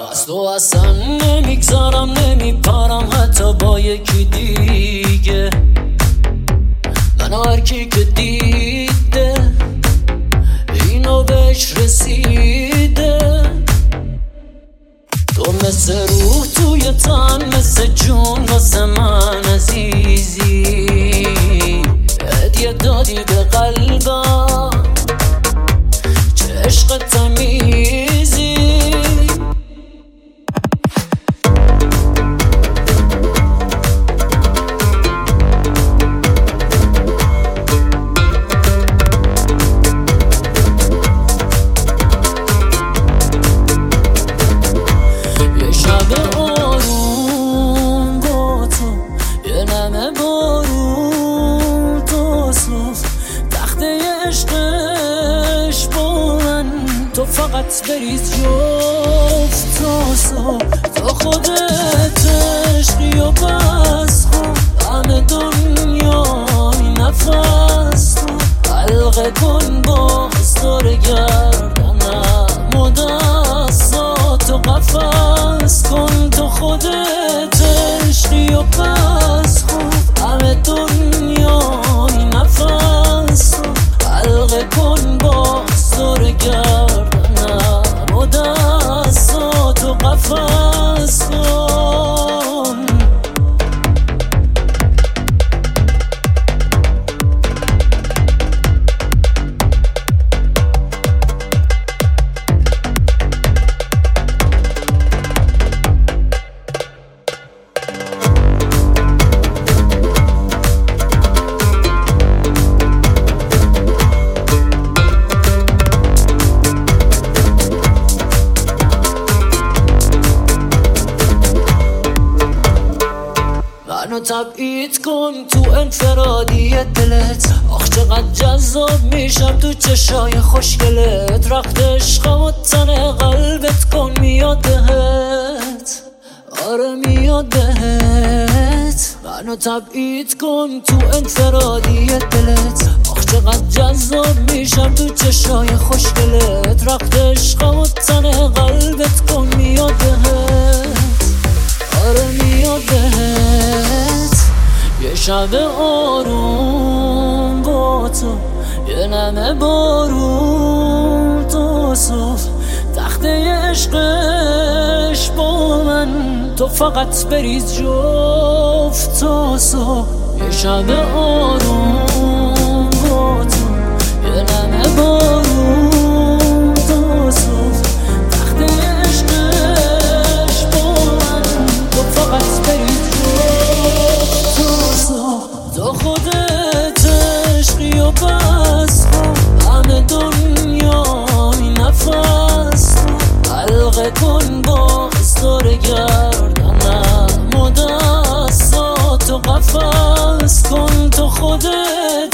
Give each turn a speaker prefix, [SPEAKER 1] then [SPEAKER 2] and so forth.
[SPEAKER 1] از تو اصلا نمیگذارم، نمیپرم حتی با یکی دیگه. منو هر کی که دیده اینو بهش رسیده. تو مثل روح توی تن، مثل جون واسه من عزیزی. هدیه دادی به قلبم، چه عشق تمیزی. تو فقط بریز جفت تا صبح، تو خودت عشقی و بس خون. همه دنیای نفس کن، حلقه کن باز دور گردنم و دستاتو قفس کن. تو خودت عشقی و بس خون، همه دنیای نفس کن، حلقه کن باز دور گردنم و دستاتو قفس کن. منو تبعید کن تو انفرادی دلت، آخ چقدر جذاب میشم تو چشای خوشگلت. رخت عشقم و تن قلبت کن میاد بهت، آره میاد بهت. منو تبعید کن تو انفرادی دلت، آخ چقدر جذاب میشم تو چشای خوشگلت. رخت عشقم و تن قلبت کن میاد بهت، آره میاد بهت. یه شب آروم با تو، یه نمه بارون تا صبح، تخته عشقش با من. تو فقط بریز جفت تا صبح. یه شب آروم با تو، یه نمه بارون تا صبح، تخته عشقش با من. تو فقط بریز جفت تا صبح. تو خودت عشقی و بس کن، همه دنیای نفس کن، حلقه کن باز دور گردنم و دستاتو قفس کن. تو خودت